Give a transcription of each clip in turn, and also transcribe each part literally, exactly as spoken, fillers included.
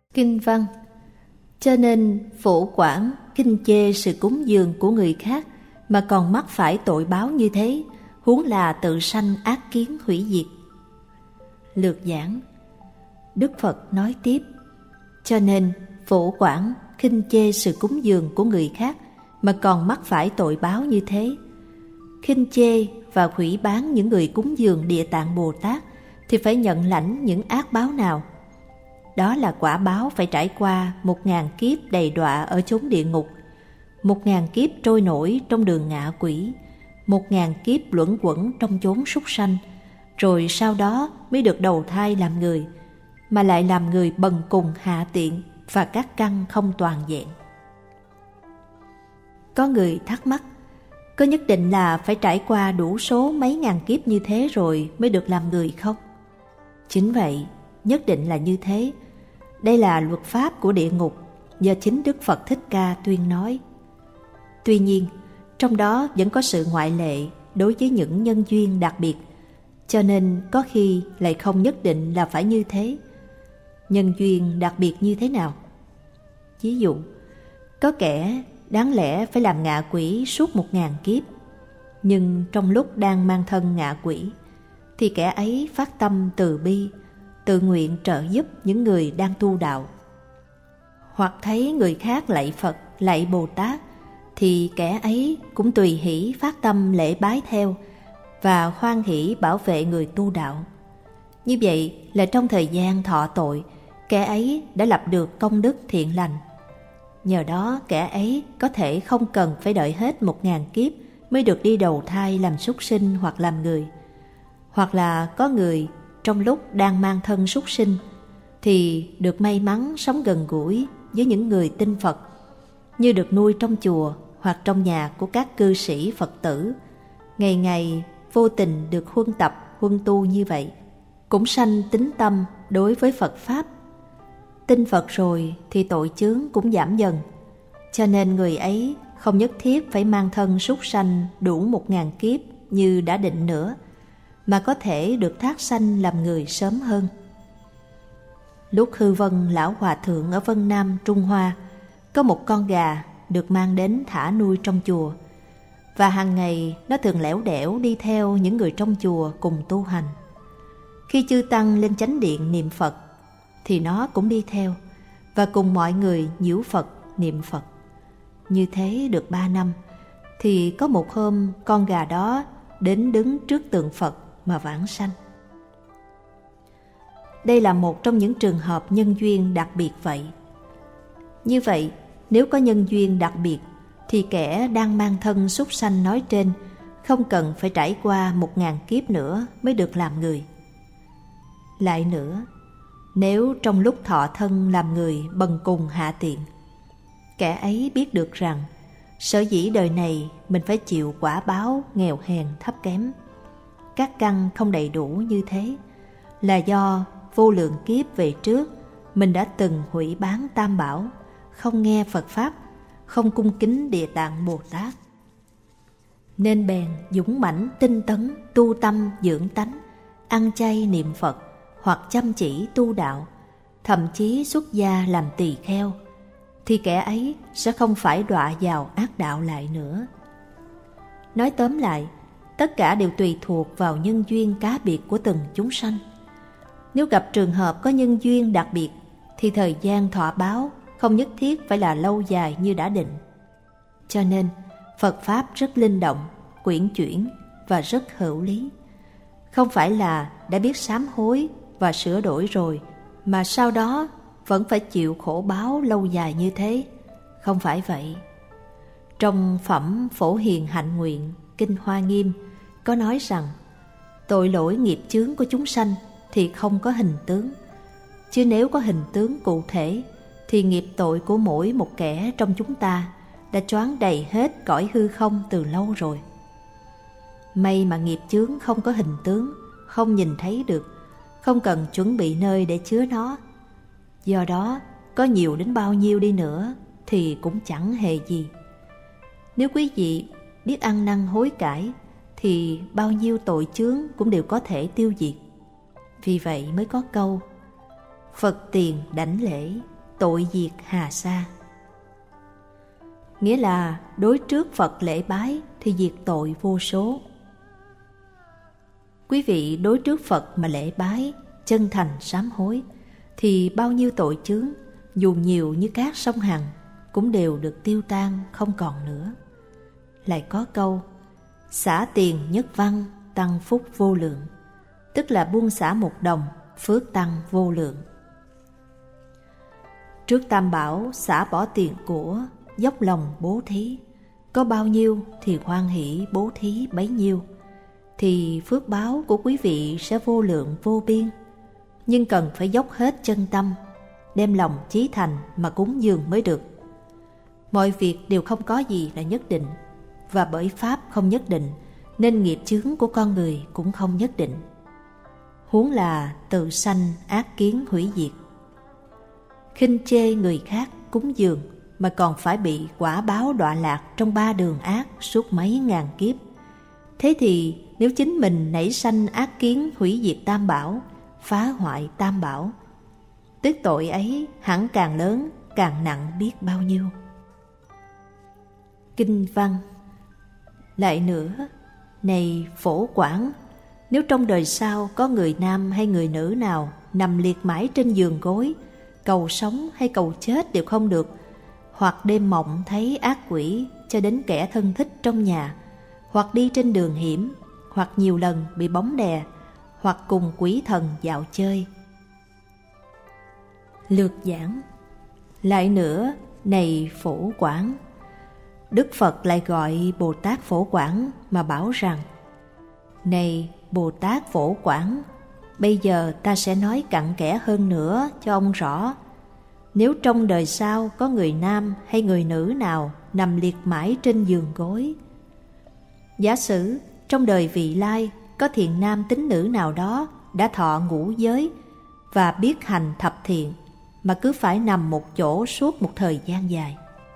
Kinh văn. Cho nên phổ quản khinh chê sự cúng dường của người khác mà còn mắc phải tội báo như thế, huống là tự sanh ác kiến hủy diệt. Lược giảng. Đức Phật nói tiếp: cho nên phổ quản khinh chê sự cúng dường của người khác mà còn mắc phải tội báo như thế. Khinh chê và hủy bán những người cúng dường Địa Tạng Bồ Tát thì phải nhận lãnh những ác báo nào? Đó là quả báo phải trải qua một ngàn kiếp đầy đọa ở chốn địa ngục, một ngàn kiếp trôi nổi trong đường ngạ quỷ, một ngàn kiếp luẩn quẩn trong chốn súc sanh, rồi sau đó mới được đầu thai làm người, mà lại làm người bần cùng hạ tiện và các căn không toàn vẹn. Có người thắc mắc, có nhất định là phải trải qua đủ số mấy ngàn kiếp như thế rồi mới được làm người không? Chính vậy, nhất định là như thế. Đây là luật pháp của địa ngục do chính Đức Phật Thích Ca tuyên nói. Tuy nhiên, trong đó vẫn có sự ngoại lệ đối với những nhân duyên đặc biệt, cho nên có khi lại không nhất định là phải như thế. Nhân duyên đặc biệt như thế nào? Ví dụ, có kẻ đáng lẽ phải làm ngạ quỷ suốt một ngàn kiếp, nhưng trong lúc đang mang thân ngạ quỷ thì kẻ ấy phát tâm từ bi, tự nguyện trợ giúp những người đang tu đạo. Hoặc thấy người khác lạy Phật, lạy Bồ Tát thì kẻ ấy cũng tùy hỷ phát tâm lễ bái theo và hoan hỷ bảo vệ người tu đạo. Như vậy là trong thời gian thọ tội, kẻ ấy đã lập được công đức thiện lành. Nhờ đó kẻ ấy có thể không cần phải đợi hết một ngàn kiếp mới được đi đầu thai làm súc sinh hoặc làm người. Hoặc là có người trong lúc đang mang thân súc sinh thì được may mắn sống gần gũi với những người tin Phật, như được nuôi trong chùa hoặc trong nhà của các cư sĩ Phật tử, ngày ngày vô tình được huân tập, huân tu như vậy, cũng sanh tín tâm đối với Phật Pháp. Tin Phật rồi thì tội chướng cũng giảm dần, cho nên người ấy không nhất thiết phải mang thân súc sanh đủ một ngàn kiếp như đã định nữa, mà có thể được thác sanh làm người sớm hơn. Lúc Hư Vân Lão Hòa Thượng ở Vân Nam, Trung Hoa, có một con gà được mang đến thả nuôi trong chùa, và hàng ngày nó thường lẻo đẻo đi theo những người trong chùa cùng tu hành. Khi chư tăng lên chánh điện niệm Phật thì nó cũng đi theo và cùng mọi người nhiễu Phật, niệm Phật. Như thế được ba năm thì có một hôm con gà đó đến đứng trước tượng Phật mà vãng sanh. Đây là một trong những trường hợp nhân duyên đặc biệt vậy. Như vậy, nếu có nhân duyên đặc biệt thì kẻ đang mang thân súc sanh nói trên không cần phải trải qua một ngàn kiếp nữa mới được làm người. Lại nữa, nếu trong lúc thọ thân làm người bần cùng hạ tiện, kẻ ấy biết được rằng sở dĩ đời này mình phải chịu quả báo nghèo hèn thấp kém, các căn không đầy đủ như thế, là do vô lượng kiếp về trước mình đã từng hủy bán tam bảo, không nghe Phật Pháp, không cung kính Địa Tạng Bồ Tát. Nên bèn dũng mãnh tinh tấn tu tâm dưỡng tánh, ăn chay niệm Phật hoặc chăm chỉ tu đạo, thậm chí xuất gia làm tỳ kheo, thì kẻ ấy sẽ không phải đọa vào ác đạo lại nữa. Nói tóm lại, tất cả đều tùy thuộc vào nhân duyên cá biệt của từng chúng sanh. Nếu gặp trường hợp có nhân duyên đặc biệt thì thời gian thọ báo không nhất thiết phải là lâu dài như đã định. Cho nên Phật Pháp rất linh động, quyển chuyển và rất hữu lý. Không phải là đã biết sám hối và sửa đổi rồi mà sau đó vẫn phải chịu khổ báo lâu dài như thế. Không phải vậy. Trong phẩm Phổ Hiền Hạnh Nguyện, Kinh Hoa Nghiêm có nói rằng tội lỗi nghiệp chướng của chúng sanh thì không có hình tướng, chứ nếu có hình tướng cụ thể thì nghiệp tội của mỗi một kẻ trong chúng ta đã choán đầy hết cõi hư không từ lâu rồi. May mà nghiệp chướng không có hình tướng, không nhìn thấy được, không cần chuẩn bị nơi để chứa nó. Do đó, có nhiều đến bao nhiêu đi nữa thì cũng chẳng hề gì. Nếu quý vị biết ăn năn hối cải thì bao nhiêu tội chướng cũng đều có thể tiêu diệt. Vì vậy mới có câu Phật tiền đảnh lễ, tội diệt hà sa. Nghĩa là đối trước Phật lễ bái thì diệt tội vô số. Quý vị đối trước Phật mà lễ bái, chân thành sám hối, thì bao nhiêu tội chướng, dù nhiều như cát sông Hằng, cũng đều được tiêu tan không còn nữa. Lại có câu, xả tiền nhất văn, tăng phúc vô lượng, tức là buông xả một đồng, phước tăng vô lượng. Trước Tam Bảo xả bỏ tiền của, dốc lòng bố thí, có bao nhiêu thì hoan hỷ bố thí bấy nhiêu, thì phước báo của quý vị sẽ vô lượng vô biên. Nhưng cần phải dốc hết chân tâm, đem lòng chí thành mà cúng dường mới được. Mọi việc đều không có gì là nhất định, và bởi Pháp không nhất định, nên nghiệp chướng của con người cũng không nhất định. Huống là tự sanh ác kiến hủy diệt. Khinh chê người khác cúng dường mà còn phải bị quả báo đọa lạc trong ba đường ác suốt mấy ngàn kiếp. Thế thì nếu chính mình nảy sanh ác kiến hủy diệt Tam Bảo, phá hoại Tam Bảo, tức tội ấy hẳn càng lớn, càng nặng biết bao nhiêu. Kinh văn. Lại nữa, này Phổ Quảng, nếu trong đời sau có người nam hay người nữ nào nằm liệt mãi trên giường gối, cầu sống hay cầu chết đều không được, hoặc đêm mộng thấy ác quỷ cho đến kẻ thân thích trong nhà, hoặc đi trên đường hiểm, hoặc nhiều lần bị bóng đè, hoặc cùng quỷ thần dạo chơi. Lược giảng. Lại nữa, này Phổ Quảng, Đức Phật lại gọi Bồ Tát Phổ Quảng mà bảo rằng, này Bồ Tát Phổ Quảng, bây giờ ta sẽ nói cặn kẽ hơn nữa cho ông rõ. Nếu trong đời sau có người nam hay người nữ nào nằm liệt mãi trên giường gối, giả sử trong đời vị lai có thiện nam tín nữ nào đó đã thọ ngũ giới và biết hành thập thiện, mà cứ phải nằm một chỗ suốt một thời gian dài.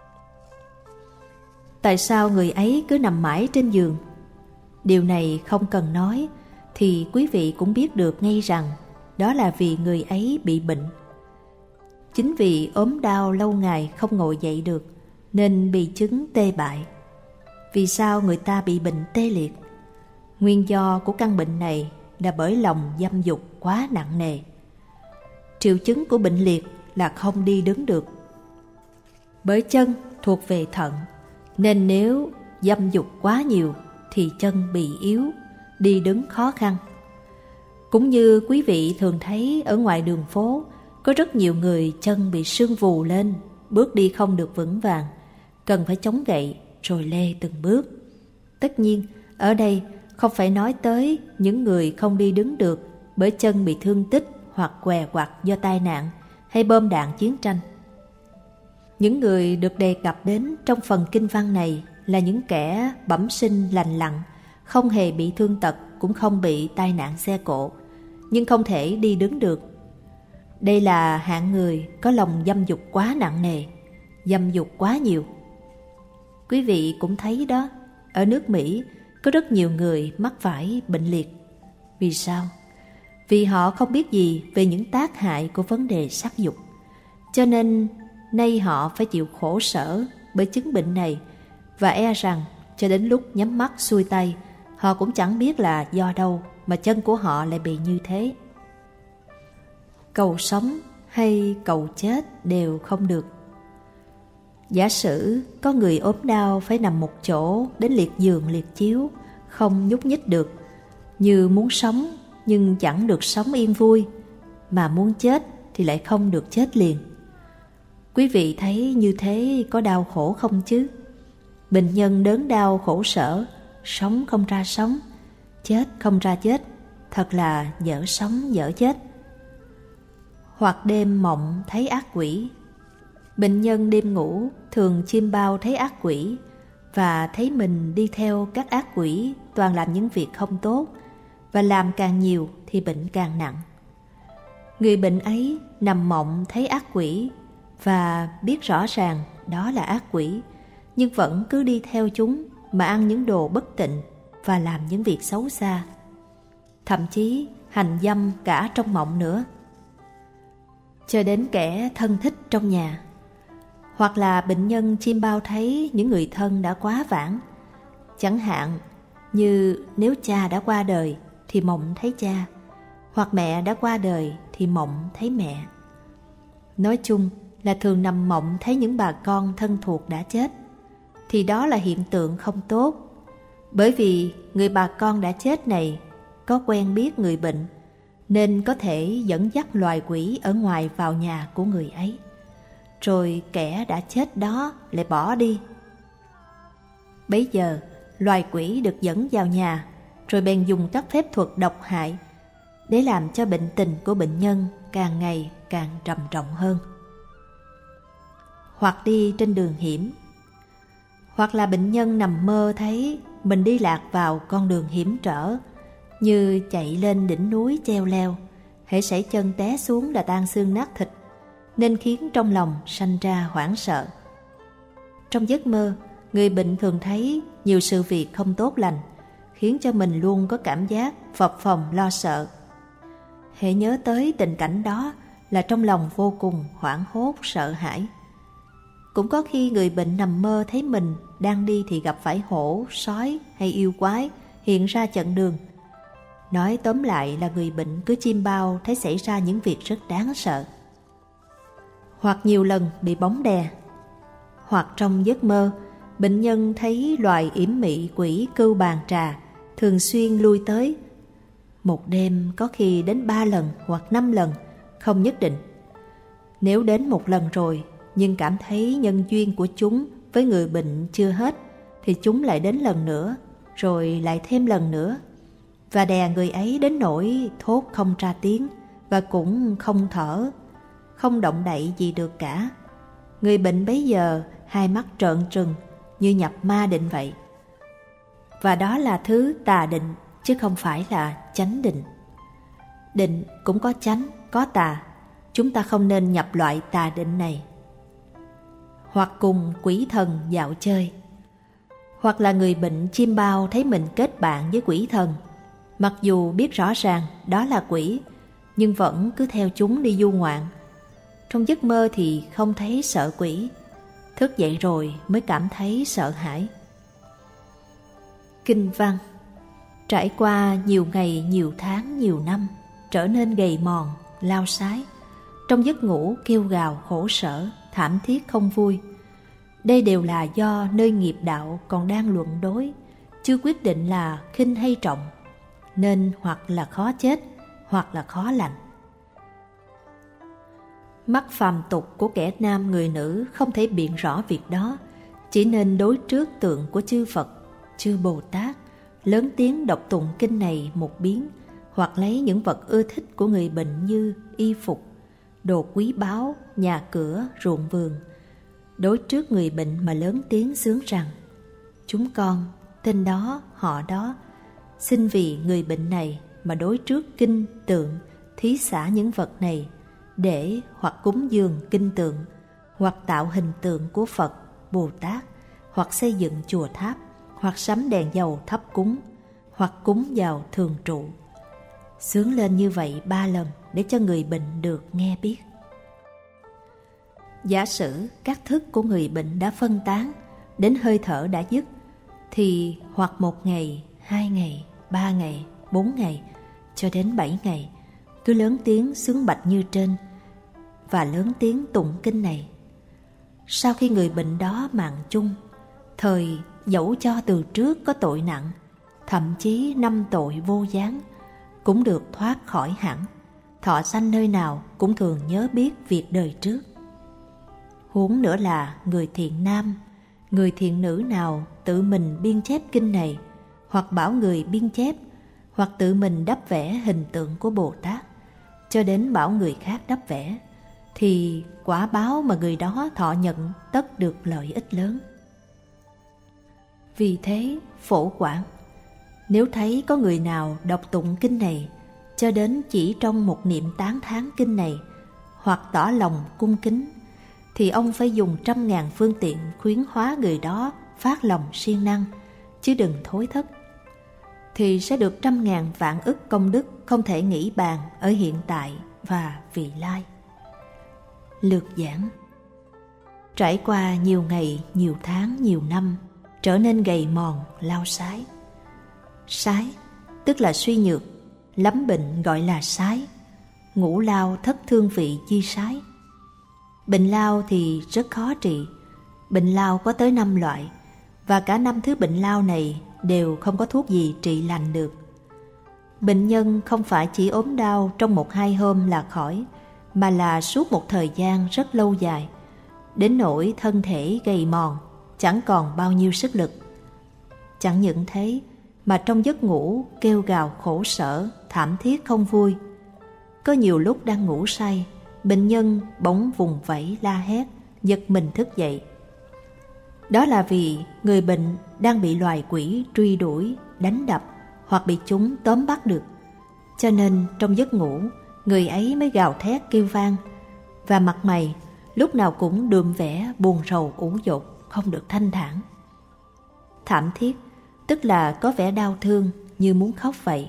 Tại sao người ấy cứ nằm mãi trên giường? Điều này không cần nói, thì quý vị cũng biết được ngay rằng đó là vì người ấy bị bệnh. Chính vì ốm đau lâu ngày không ngồi dậy được, nên bị chứng tê bại. Vì sao người ta bị bệnh tê liệt? Nguyên do của căn bệnh này là bởi lòng dâm dục quá nặng nề. Triệu chứng của bệnh liệt là không đi đứng được. Bởi chân thuộc về thận, nên nếu dâm dục quá nhiều thì chân bị yếu, đi đứng khó khăn. Cũng như quý vị thường thấy ở ngoài đường phố, có rất nhiều người chân bị sưng vù lên, bước đi không được vững vàng, cần phải chống gậy rồi lê từng bước. Tất nhiên, ở đây không phải nói tới những người không đi đứng được bởi chân bị thương tích hoặc què quặt do tai nạn hay bom đạn chiến tranh. Những người được đề cập đến trong phần kinh văn này là những kẻ bẩm sinh lành lặn, không hề bị thương tật, cũng không bị tai nạn xe cộ, nhưng không thể đi đứng được. Đây là hạng người có lòng dâm dục quá nặng nề, dâm dục quá nhiều. Quý vị cũng thấy đó, ở nước Mỹ có rất nhiều người mắc phải bệnh liệt. Vì sao? Vì họ không biết gì về những tác hại của vấn đề sắc dục, cho nên nay họ phải chịu khổ sở bởi chứng bệnh này, và e rằng cho đến lúc nhắm mắt xuôi tay, họ cũng chẳng biết là do đâu mà chân của họ lại bị như thế. Cầu sống hay cầu chết đều không được. Giả sử có người ốm đau phải nằm một chỗ đến liệt giường liệt chiếu, không nhúc nhích được, như muốn sống nhưng chẳng được sống yên vui, mà muốn chết thì lại không được chết liền. Quý vị thấy như thế có đau khổ không chứ? Bệnh nhân đớn đau khổ sở, sống không ra sống, chết không ra chết, thật là dở sống dở chết. Hoặc đêm mộng thấy ác quỷ. Bệnh nhân đêm ngủ thường chiêm bao thấy ác quỷ, và thấy mình đi theo các ác quỷ toàn làm những việc không tốt, và làm càng nhiều thì bệnh càng nặng. Người bệnh ấy nằm mộng thấy ác quỷ và biết rõ ràng đó là ác quỷ, nhưng vẫn cứ đi theo chúng mà ăn những đồ bất tịnh và làm những việc xấu xa, thậm chí hành dâm cả trong mộng nữa. cho đến kẻ thân thích trong nhà. Hoặc là bệnh nhân chiêm bao thấy những người thân đã quá vãng, chẳng hạn như nếu cha đã qua đời thì mộng thấy cha, hoặc mẹ đã qua đời thì mộng thấy mẹ. Nói chung là thường nằm mộng thấy những bà con thân thuộc đã chết, thì đó là hiện tượng không tốt. Bởi vì người bà con đã chết này có quen biết người bệnh, nên có thể dẫn dắt loài quỷ ở ngoài vào nhà của người ấy, rồi kẻ đã chết đó lại bỏ đi. Bấy giờ loài quỷ được dẫn vào nhà, rồi bèn dùng các phép thuật độc hại để làm cho bệnh tình của bệnh nhân càng ngày càng trầm trọng hơn. Hoặc đi trên đường hiểm, hoặc là bệnh nhân nằm mơ thấy mình đi lạc vào con đường hiểm trở, như chạy lên đỉnh núi treo leo, hễ sảy chân té xuống là tan xương nát thịt, nên khiến trong lòng sanh ra hoảng sợ. Trong giấc mơ, người bệnh thường thấy nhiều sự việc không tốt lành, khiến cho mình luôn có cảm giác phập phồng lo sợ. Hễ nhớ tới tình cảnh đó là trong lòng vô cùng hoảng hốt sợ hãi. Cũng có khi người bệnh nằm mơ thấy mình đang đi thì gặp phải hổ, sói hay yêu quái hiện ra chặn đường. Nói tóm lại là người bệnh cứ chiêm bao thấy xảy ra những việc rất đáng sợ. Hoặc nhiều lần bị bóng đè. Hoặc trong giấc mơ, bệnh nhân thấy loài yểm mị quỷ cưu bàn trà thường xuyên lui tới. Một đêm có khi đến ba lần hoặc năm lần, không nhất định. Nếu đến một lần rồi nhưng cảm thấy nhân duyên của chúng với người bệnh chưa hết, thì chúng lại đến lần nữa, rồi lại thêm lần nữa, và đè người ấy đến nỗi thốt không ra tiếng và cũng không thở, không động đậy gì được cả. Người bệnh bấy giờ hai mắt trợn trừng như nhập ma định vậy. Và đó là thứ tà định, chứ không phải là chánh định. Định cũng có chánh, có tà. Chúng ta không nên nhập loại tà định này. Hoặc cùng quỷ thần dạo chơi. Hoặc là người bệnh chiêm bao thấy mình kết bạn với quỷ thần, mặc dù biết rõ ràng đó là quỷ, nhưng vẫn cứ theo chúng đi du ngoạn. Trong giấc mơ thì không thấy sợ quỷ, thức dậy rồi mới cảm thấy sợ hãi. Kinh văn. Trải qua nhiều ngày, nhiều tháng, nhiều năm, trở nên gầy mòn, lao sái, trong giấc ngủ kêu gào khổ sở, thảm thiết không vui. Đây đều là do nơi nghiệp đạo còn đang luận đối, chưa quyết định là khinh hay trọng, nên hoặc là khó chết, hoặc là khó lành. Mắt phàm tục của kẻ nam người nữ không thể biện rõ việc đó, chỉ nên đối trước tượng của chư Phật, chư Bồ Tát, lớn tiếng đọc tụng kinh này một biến, hoặc lấy những vật ưa thích của người bệnh như y phục, đồ quý báu, nhà cửa, ruộng vườn, đối trước người bệnh mà lớn tiếng xướng rằng: chúng con, tên đó, họ đó, xin vì người bệnh này mà đối trước kinh tượng, thí xả những vật này, để hoặc cúng dường kinh tượng, hoặc tạo hình tượng của Phật, Bồ Tát, hoặc xây dựng chùa tháp, hoặc sắm đèn dầu thắp cúng, hoặc cúng vào thường trụ. Xướng lên như vậy ba lần để cho người bệnh được nghe biết. Giả sử các thức của người bệnh đã phân tán, đến hơi thở đã dứt, thì hoặc một ngày, hai ngày, ba ngày, bốn ngày, cho đến bảy ngày, cứ lớn tiếng xướng bạch như trên, và lớn tiếng tụng kinh này. Sau khi người bệnh đó mạng chung, thời dẫu cho từ trước có tội nặng, thậm chí năm tội vô gián, cũng được thoát khỏi hẳn, thọ sanh nơi nào cũng thường nhớ biết việc đời trước. Huống nữa là người thiện nam, người thiện nữ nào tự mình biên chép kinh này, hoặc bảo người biên chép, hoặc tự mình đắp vẽ hình tượng của Bồ Tát, cho đến bảo người khác đắp vẽ, thì quả báo mà người đó thọ nhận tất được lợi ích lớn. Vì thế, phổ quảng, nếu thấy có người nào đọc tụng kinh này, cho đến chỉ trong một niệm tán thán kinh này, hoặc tỏ lòng cung kính, thì ông phải dùng trăm ngàn phương tiện khuyến hóa người đó phát lòng siêng năng, chứ đừng thối thất. Thì sẽ được trăm ngàn vạn ức công đức không thể nghĩ bàn ở hiện tại và vị lai. lược giảng. Trải qua nhiều ngày, nhiều tháng, nhiều năm, trở nên gầy mòn, lao sái. Sái tức là suy nhược, lắm bệnh gọi là sái. Ngũ lao thất thương vị chi sái. Bệnh lao thì rất khó trị. Bệnh lao có tới năm loại, và cả năm thứ bệnh lao này đều không có thuốc gì trị lành được. Bệnh nhân không phải chỉ ốm đau trong một hai hôm là khỏi, mà là suốt một thời gian rất lâu dài, đến nỗi thân thể gầy mòn, chẳng còn bao nhiêu sức lực. Chẳng những thế, mà trong giấc ngủ kêu gào khổ sở, thảm thiết không vui. Có nhiều lúc đang ngủ say, bệnh nhân bỗng vùng vẫy la hét, giật mình thức dậy. Đó là vì người bệnh đang bị loài quỷ truy đuổi, đánh đập hoặc bị chúng tóm bắt được. Cho nên trong giấc ngủ, người ấy mới gào thét kêu vang, và mặt mày lúc nào cũng đượm vẻ buồn rầu ủ dột, không được thanh thản. Thảm thiết tức là có vẻ đau thương, như muốn khóc vậy.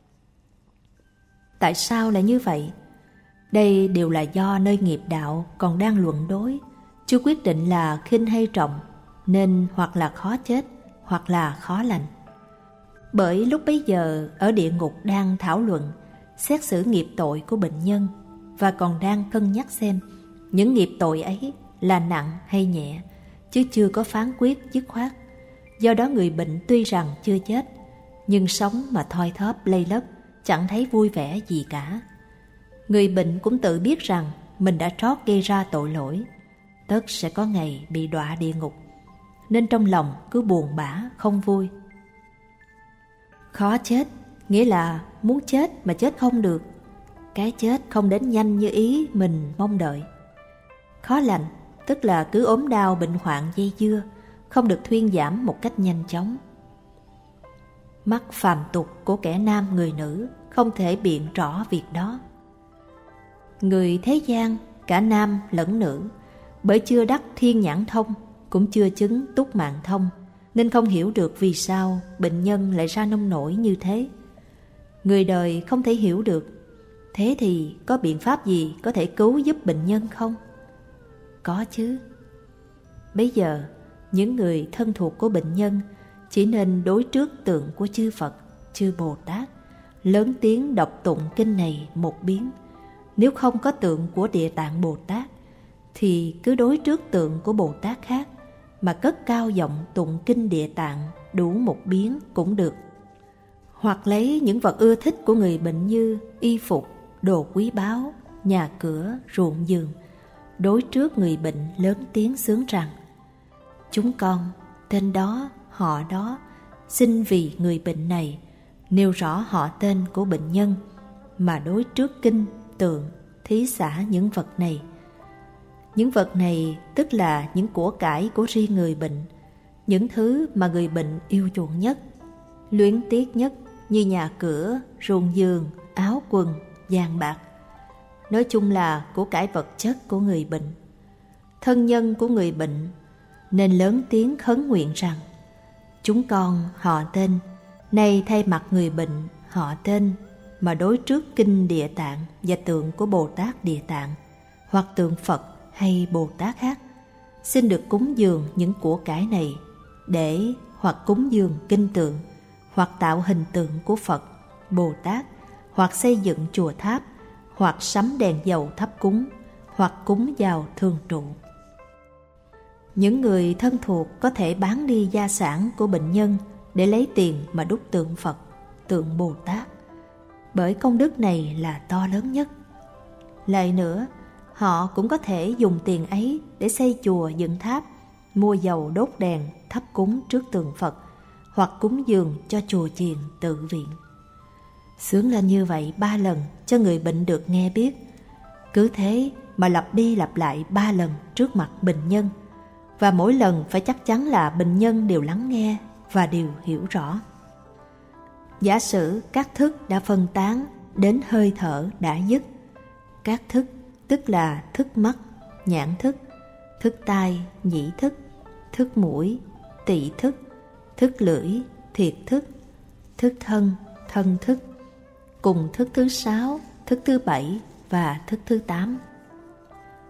Tại sao lại như vậy? Đây đều là do nơi nghiệp đạo còn đang luận đối, chưa quyết định là khinh hay trọng, nên hoặc là khó chết, hoặc là khó lành. Bởi lúc bấy giờ ở địa ngục đang thảo luận, xét xử nghiệp tội của bệnh nhân, và còn đang cân nhắc xem những nghiệp tội ấy là nặng hay nhẹ, chứ chưa có phán quyết dứt khoát. Do đó người bệnh tuy rằng chưa chết, nhưng sống mà thoi thóp lây lất, chẳng thấy vui vẻ gì cả. Người bệnh cũng tự biết rằng mình đã trót gây ra tội lỗi, tất sẽ có ngày bị đọa địa ngục, nên trong lòng cứ buồn bã không vui. Khó chết nghĩa là muốn chết mà chết không được, cái chết không đến nhanh như ý mình mong đợi. Khó lành tức là cứ ốm đau bệnh hoạn dây dưa, không được thuyên giảm một cách nhanh chóng. Mắt phàm tục của kẻ nam người nữ không thể biện rõ việc đó. Người thế gian, cả nam lẫn nữ, bởi chưa đắc thiên nhãn thông, cũng chưa chứng túc mạng thông, nên không hiểu được vì sao bệnh nhân lại ra nông nổi như thế. Người đời không thể hiểu được. Thế thì có biện pháp gì có thể cứu giúp bệnh nhân không? Có chứ. Bây giờ, những người thân thuộc của bệnh nhân chỉ nên đối trước tượng của chư Phật, chư Bồ Tát, lớn tiếng đọc tụng kinh này một biến. Nếu không có tượng của Địa Tạng Bồ Tát, thì cứ đối trước tượng của Bồ Tát khác mà cất cao giọng tụng kinh Địa Tạng đủ một biến cũng được. Hoặc lấy những vật ưa thích của người bệnh như y phục, đồ quý báu, nhà cửa, ruộng vườn, đối trước người bệnh lớn tiếng xướng rằng: chúng con, tên đó, họ đó, xin vì người bệnh này, nêu rõ họ tên của bệnh nhân, mà đối trước kinh, tượng, thí xả những vật này. Những vật này tức là những của cải của riêng người bệnh, những thứ mà người bệnh yêu chuộng nhất, luyến tiếc nhất, như nhà cửa, ruộng vườn, áo quần, vàng bạc. Nói chung là của cải vật chất của người bệnh. Thân nhân của người bệnh nên lớn tiếng khấn nguyện rằng: chúng con họ tên, nay thay mặt người bệnh họ tên, mà đối trước kinh Địa Tạng và tượng của Bồ Tát Địa Tạng, hoặc tượng Phật hay Bồ Tát khác, xin được cúng dường những của cải này, để hoặc cúng dường kinh tượng, hoặc tạo hình tượng của Phật, Bồ Tát, hoặc xây dựng chùa tháp, hoặc sắm đèn dầu thắp cúng, hoặc cúng vào thường trụ. Những người thân thuộc có thể bán đi gia sản của bệnh nhân để lấy tiền mà đúc tượng Phật, tượng Bồ Tát, bởi công đức này là to lớn nhất. Lại nữa, họ cũng có thể dùng tiền ấy để xây chùa dựng tháp, mua dầu đốt đèn thắp cúng trước tượng Phật, hoặc cúng dường cho chùa chiền tự viện. Xướng lên như vậy ba lần cho người bệnh được nghe biết. Cứ thế mà lặp đi lặp lại ba lần trước mặt bệnh nhân, và mỗi lần phải chắc chắn là bệnh nhân đều lắng nghe và đều hiểu rõ. Giả sử các thức đã phân tán đến hơi thở đã dứt. Các thức tức là thức mắt, nhãn thức, thức tai, nhĩ thức, thức mũi, tỵ thức, thức lưỡi, thiệt thức, thức thân, thân thức, cùng thức thứ sáu, thức thứ bảy và thức thứ tám.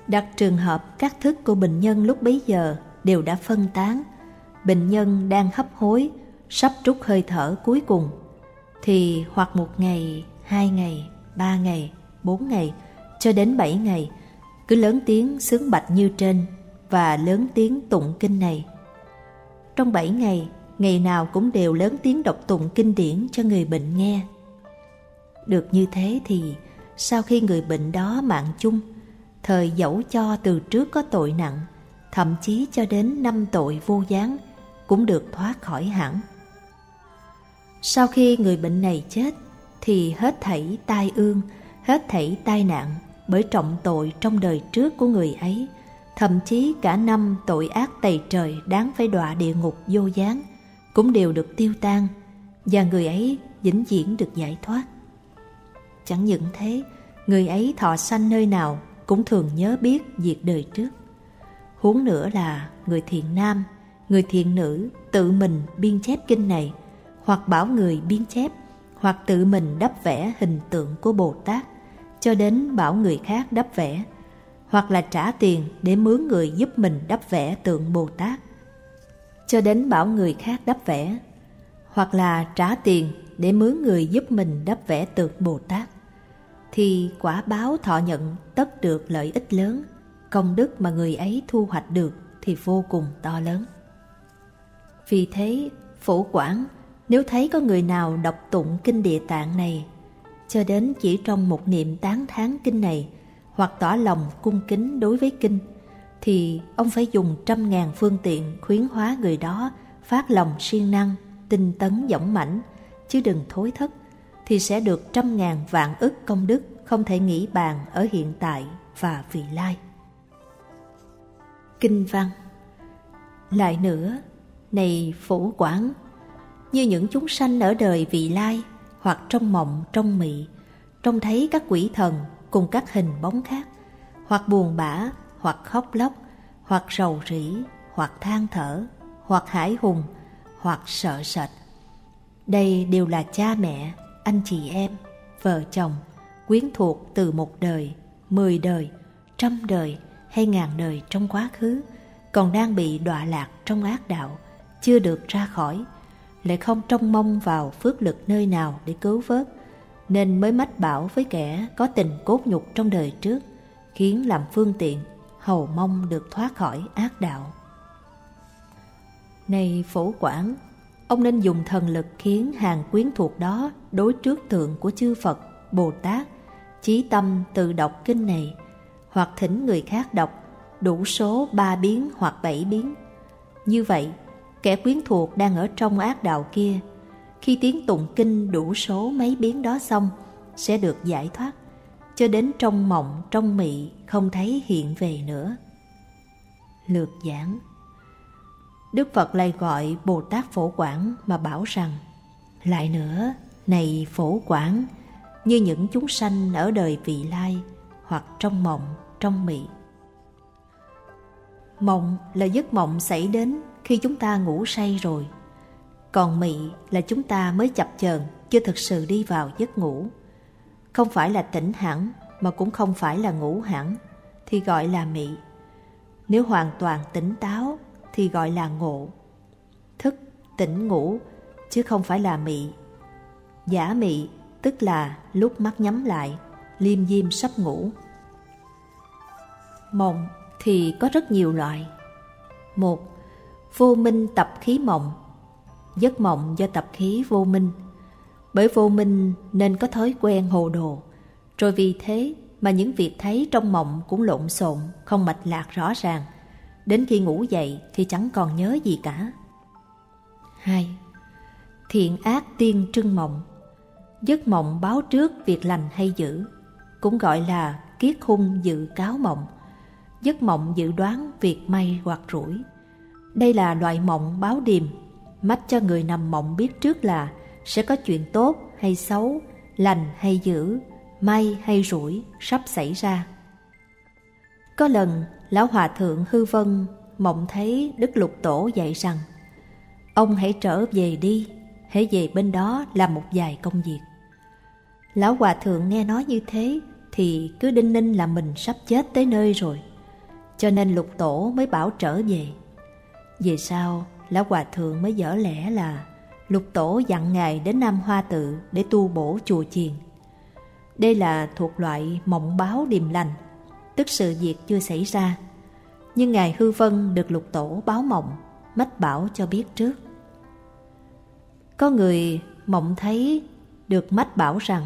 Đặt trường hợp các thức của bệnh nhân lúc bấy giờ đều đã phân tán, bệnh nhân đang hấp hối, sắp trút hơi thở cuối cùng, thì hoặc một ngày, hai ngày, ba ngày, bốn ngày, cho đến bảy ngày, cứ lớn tiếng xướng bạch như trên và lớn tiếng tụng kinh này. Trong bảy ngày, ngày nào cũng đều lớn tiếng đọc tụng kinh điển cho người bệnh nghe. Được như thế thì sau khi người bệnh đó mạng chung, thời dẫu cho từ trước có tội nặng, thậm chí cho đến năm tội vô gián, cũng được thoát khỏi hẳn. Sau khi người bệnh này chết, thì hết thảy tai ương, hết thảy tai nạn bởi trọng tội trong đời trước của người ấy, thậm chí cả năm tội ác tày trời đáng phải đọa địa ngục vô gián, cũng đều được tiêu tan, và người ấy vĩnh viễn được giải thoát. Chẳng những thế, người ấy thọ sanh nơi nào cũng thường nhớ biết việc đời trước. Huống nữa là người thiện nam, người thiện nữ tự mình biên chép kinh này, hoặc bảo người biên chép, hoặc tự mình đắp vẽ hình tượng của Bồ Tát, cho đến bảo người khác đắp vẽ, hoặc là trả tiền để mướn người giúp mình đắp vẽ tượng Bồ Tát, cho đến bảo người khác đắp vẽ, hoặc là trả tiền để mướn người giúp mình đắp vẽ tượng Bồ Tát, thì quả báo thọ nhận tất được lợi ích lớn, công đức mà người ấy thu hoạch được thì vô cùng to lớn. Vì thế, Phổ Quảng nếu thấy có người nào đọc tụng kinh Địa Tạng này, cho đến chỉ trong một niệm tán thán kinh này, hoặc tỏ lòng cung kính đối với kinh, thì ông phải dùng trăm ngàn phương tiện khuyến hóa người đó phát lòng siêng năng, tinh tấn dõng mãnh, chứ đừng thối thất, thì sẽ được trăm ngàn vạn ức công đức không thể nghĩ bàn ở hiện tại và vị lai. Kinh văn. Lại nữa, này Phổ Quảng, như những chúng sanh ở đời vị lai, hoặc trong mộng trong mị, trông thấy các quỷ thần cùng các hình bóng khác, hoặc buồn bã, hoặc khóc lóc, hoặc rầu rĩ, hoặc than thở, hoặc hãi hùng, hoặc sợ sệt. Đây đều là cha mẹ, anh chị em, vợ chồng, quyến thuộc từ một đời, mười đời, trăm đời hay ngàn đời trong quá khứ, còn đang bị đọa lạc trong ác đạo, chưa được ra khỏi, lại không trông mong vào phước lực nơi nào để cứu vớt, nên mới mách bảo với kẻ có tình cốt nhục trong đời trước, khiến làm phương tiện, hầu mong được thoát khỏi ác đạo. Này Phổ Quảng, ông nên dùng thần lực khiến hàng quyến thuộc đó đối trước tượng của chư Phật, Bồ Tát, chí tâm tự đọc kinh này, hoặc thỉnh người khác đọc đủ số ba biến hoặc bảy biến. Như vậy, kẻ quyến thuộc đang ở trong ác đạo kia, khi tiếng tụng kinh đủ số mấy biến đó xong, sẽ được giải thoát, cho đến trong mộng trong mị không thấy hiện về nữa. Lược giảng. Đức Phật lại gọi Bồ Tát Phổ Quảng mà bảo rằng: lại nữa, này Phổ Quảng, như những chúng sanh ở đời vị lai, hoặc trong mộng trong mị. Mộng là giấc mộng xảy đến khi chúng ta ngủ say rồi, còn mị là chúng ta mới chập chờn, chưa thực sự đi vào giấc ngủ. Không phải là tỉnh hẳn, mà cũng không phải là ngủ hẳn, thì gọi là mị. Nếu hoàn toàn tỉnh táo thì gọi là ngộ. Thức, tỉnh ngủ, chứ không phải là mị. Giả mị tức là lúc mắt nhắm lại, liêm diêm sắp ngủ. Mộng thì có rất nhiều loại. Một, vô minh tập khí mộng. Giấc mộng do tập khí vô minh. Bởi vô minh nên có thói quen hồ đồ, rồi vì thế mà những việc thấy trong mộng cũng lộn xộn, không mạch lạc rõ ràng. Đến khi ngủ dậy thì chẳng còn nhớ gì cả. Hai, thiện ác tiên trưng mộng. Giấc mộng báo trước việc lành hay dữ, cũng gọi là kiết hung dự cáo mộng. Giấc mộng dự đoán việc may hoặc rủi. Đây là loại mộng báo điềm, mách cho người nằm mộng biết trước là sẽ có chuyện tốt hay xấu, lành hay dữ, may hay rủi sắp xảy ra. Có lần, Lão Hòa Thượng Hư Vân mộng thấy Đức Lục Tổ dạy rằng: ông hãy trở về đi, hãy về bên đó làm một vài công việc. Lão Hòa Thượng nghe nói như thế thì cứ đinh ninh là mình sắp chết tới nơi rồi. cho nên Lục Tổ mới bảo trở về. Về sau, Lão Hòa Thượng mới dở lẽ là Lục Tổ dặn Ngài đến Nam Hoa Tự để tu bổ chùa chiền. Đây là thuộc loại mộng báo điềm lành, tức sự việc chưa xảy ra, nhưng Ngài Hư Vân được Lục Tổ báo mộng, mách bảo cho biết trước. Có người mộng thấy được mách bảo rằng: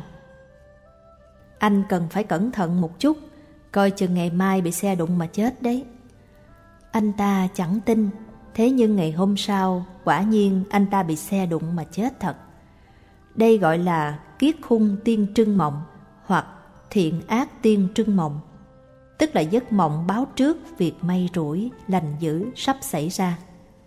anh cần phải cẩn thận một chút, coi chừng ngày mai bị xe đụng mà chết đấy. Anh ta chẳng tin, thế nhưng ngày hôm sau quả nhiên anh ta bị xe đụng mà chết thật. Đây gọi là kiết khung tiên trưng mộng hoặc thiện ác tiên trưng mộng, tức là giấc mộng báo trước việc may rủi, lành dữ sắp xảy ra.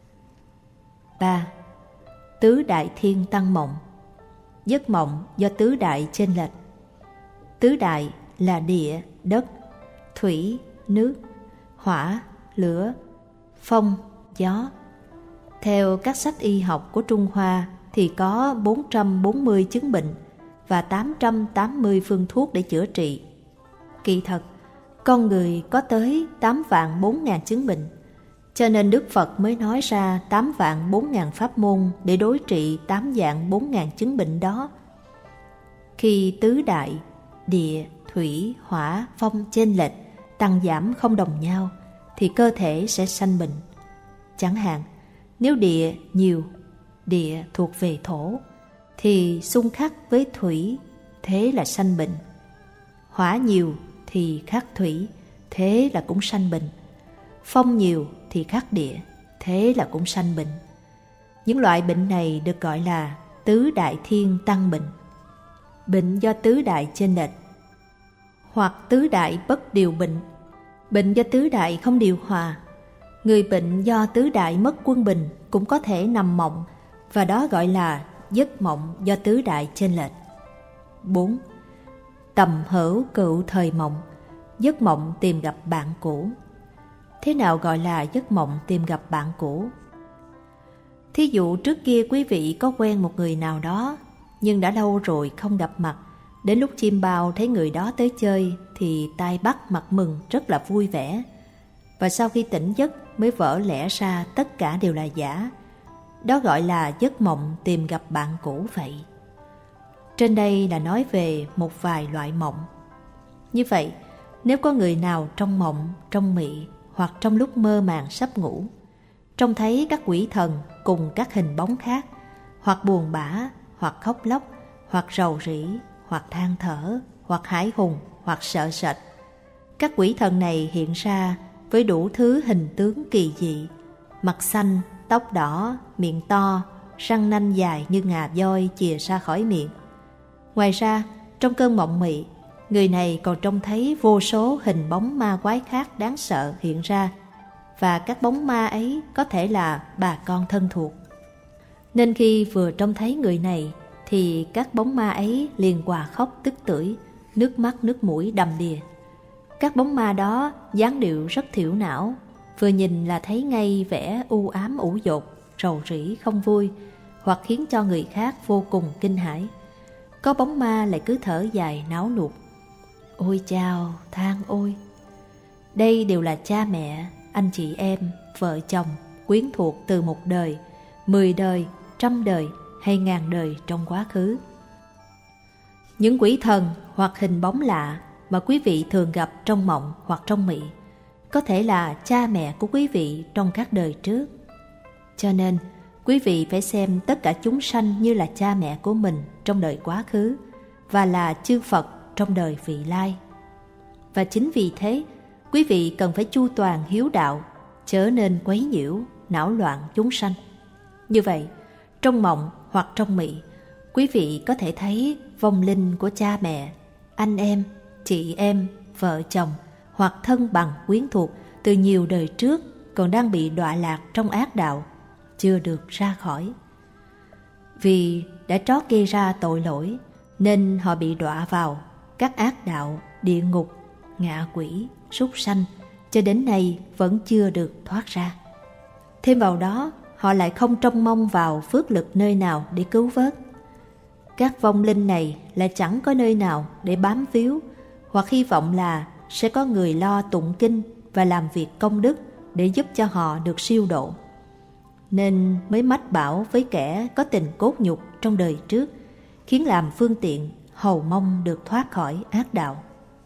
ba. Tứ đại thiên tăng mộng. Giấc mộng do tứ đại chênh lệch. Tứ đại là địa, đất, thủy, nước, hỏa, lửa, phong, gió. Theo các sách y học của Trung Hoa thì có bốn trăm bốn mươi chứng bệnh và tám trăm tám mươi phương thuốc để chữa trị. Kỳ thật, con người có tới tám vạn bốn ngàn chứng bệnh, cho nên Đức Phật mới nói ra tám vạn bốn ngàn pháp môn để đối trị tám vạn bốn ngàn chứng bệnh đó. Khi tứ đại, địa, thủy, hỏa, phong chênh lệch, tăng giảm không đồng nhau, thì cơ thể sẽ sanh bệnh. Chẳng hạn, nếu địa nhiều, địa thuộc về thổ, thì xung khắc với thủy, thế là sanh bệnh. Hỏa nhiều thì khắc thủy, thế là cũng sanh bệnh. Phong nhiều thì khắc địa, thế là cũng sanh bệnh. Những loại bệnh này được gọi là tứ đại thiên tăng bệnh. Bệnh do tứ đại chênh lệch, hoặc tứ đại bất điều bệnh, bệnh do tứ đại không điều hòa. Người bệnh do tứ đại mất quân bình cũng có thể nằm mộng, và đó gọi là giấc mộng do tứ đại chênh lệch. bốn. Tầm hữu cựu thời mộng. Giấc mộng tìm gặp bạn cũ. Thế nào gọi là giấc mộng tìm gặp bạn cũ? Thí dụ trước kia quý vị có quen một người nào đó, nhưng đã lâu rồi không gặp mặt. Đến lúc chim bao thấy người đó tới chơi thì tai bắt mặt mừng, rất là vui vẻ. Và sau khi tỉnh giấc mới vỡ lẽ ra tất cả đều là giả. Đó gọi là giấc mộng tìm gặp bạn cũ vậy. Trên đây là nói về một vài loại mộng. Như vậy, nếu có người nào trong mộng, trong mị hoặc trong lúc mơ màng sắp ngủ, trông thấy các quỷ thần cùng các hình bóng khác, hoặc buồn bã, hoặc khóc lóc, hoặc rầu rĩ, hoặc than thở, hoặc hãi hùng, hoặc sợ sệt. Các quỷ thần này hiện ra với đủ thứ hình tướng kỳ dị, mặt xanh, tóc đỏ, miệng to, răng nanh dài như ngà voi chìa ra khỏi miệng. Ngoài ra, trong cơn mộng mị, người này còn trông thấy vô số hình bóng ma quái khác đáng sợ hiện ra, và các bóng ma ấy có thể là bà con thân thuộc. Nên khi vừa trông thấy người này thì các bóng ma ấy liền òa khóc tức tưởi, nước mắt nước mũi đầm đìa. Các bóng ma đó dáng điệu rất thiểu não, vừa nhìn là thấy ngay vẻ u ám ủ dột, rầu rĩ không vui, hoặc khiến cho người khác vô cùng kinh hãi. Có bóng ma lại cứ thở dài náo nuột: ôi chao, than ôi. Đây đều là cha mẹ, anh chị em, vợ chồng, quyến thuộc từ một đời, mười đời, trăm đời hay ngàn đời trong quá khứ. Những quỷ thần hoặc hình bóng lạ mà quý vị thường gặp trong mộng hoặc trong mị có thể là cha mẹ của quý vị trong các đời trước. Cho nên, quý vị phải xem tất cả chúng sanh như là cha mẹ của mình trong đời quá khứ và là chư Phật trong đời vị lai. Và chính vì thế, quý vị cần phải chu toàn hiếu đạo, chớ nên quấy nhiễu, não loạn chúng sanh. Như vậy, trong mộng hoặc trong mị, quý vị có thể thấy vong linh của cha mẹ, anh em, chị em, vợ chồng hoặc thân bằng quyến thuộc từ nhiều đời trước còn đang bị đọa lạc trong ác đạo, chưa được ra khỏi. Vì đã trót gây ra tội lỗi nên họ bị đọa vào các ác đạo, địa ngục, ngạ quỷ, súc sanh, cho đến nay vẫn chưa được thoát ra. Thêm vào đó, họ lại không trông mong vào phước lực nơi nào để cứu vớt. Các vong linh này lại chẳng có nơi nào để bám víu, hoặc hy vọng là sẽ có người lo tụng kinh và làm việc công đức để giúp cho họ được siêu độ. Nên mới mách bảo với kẻ có tình cốt nhục trong đời trước, khiến làm phương tiện hầu mong được thoát khỏi ác đạo.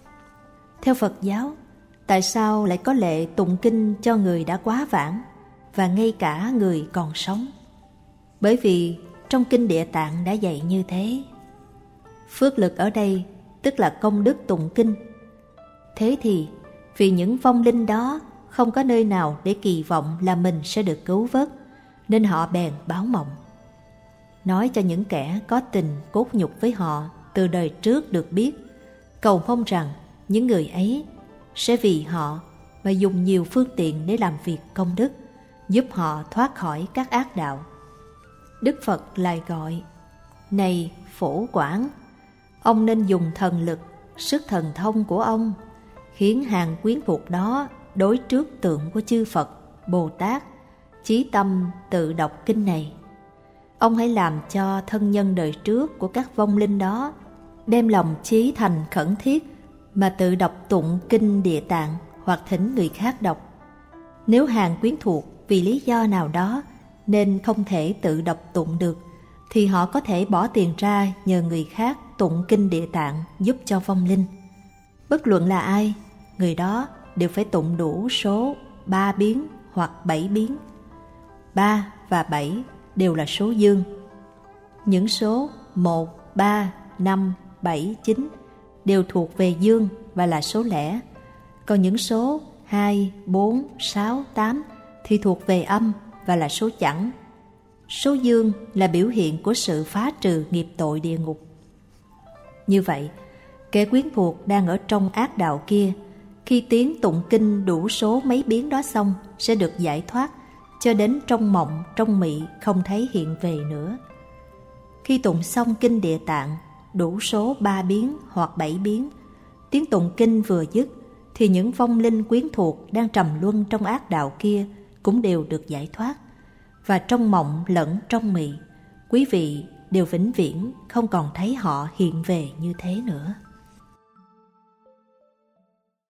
Theo Phật giáo, tại sao lại có lệ tụng kinh cho người đã quá vãng và ngay cả người còn sống? Bởi vì trong Kinh Địa Tạng đã dạy như thế. Phước lực ở đây tức là công đức tụng kinh. Thế thì vì những vong linh đó không có nơi nào để kỳ vọng là mình sẽ được cứu vớt, nên họ bèn báo mộng, nói cho những kẻ có tình cốt nhục với họ từ đời trước được biết, cầu mong rằng những người ấy sẽ vì họ mà dùng nhiều phương tiện để làm việc công đức, giúp họ thoát khỏi các ác đạo. Đức Phật lại gọi: này Phổ Quảng, ông nên dùng thần lực, sức thần thông của ông, khiến hàng quyến thuộc đó đối trước tượng của chư Phật, Bồ Tát, chí tâm tự đọc kinh này. Ông hãy làm cho thân nhân đời trước của các vong linh đó đem lòng chí thành khẩn thiết mà tự đọc tụng kinh Địa Tạng hoặc thỉnh người khác đọc. Nếu hàng quyến thuộc vì lý do nào đó nên không thể tự đọc tụng được, thì họ có thể bỏ tiền ra nhờ người khác tụng kinh Địa Tạng giúp cho vong linh. Bất luận là ai, người đó đều phải tụng đủ số ba biến hoặc bảy biến. Ba và bảy đều là số dương. Những số một, ba, năm, bảy, chín đều thuộc về dương và là số lẻ. Còn những số hai, bốn, sáu, tám thì thuộc về âm và là số chẵn. Số dương là biểu hiện của sự phá trừ nghiệp tội địa ngục. Như vậy, kẻ quyến thuộc đang ở trong ác đạo kia, khi tiếng tụng kinh đủ số mấy biến đó xong sẽ được giải thoát, cho đến trong mộng, trong mị không thấy hiện về nữa. Khi tụng xong kinh Địa Tạng đủ số ba biến hoặc bảy biến, tiếng tụng kinh vừa dứt thì những vong linh quyến thuộc đang trầm luân trong ác đạo kia cũng đều được giải thoát, và trong mộng lẫn trong mị, quý vị đều vĩnh viễn không còn thấy họ hiện về như thế nữa.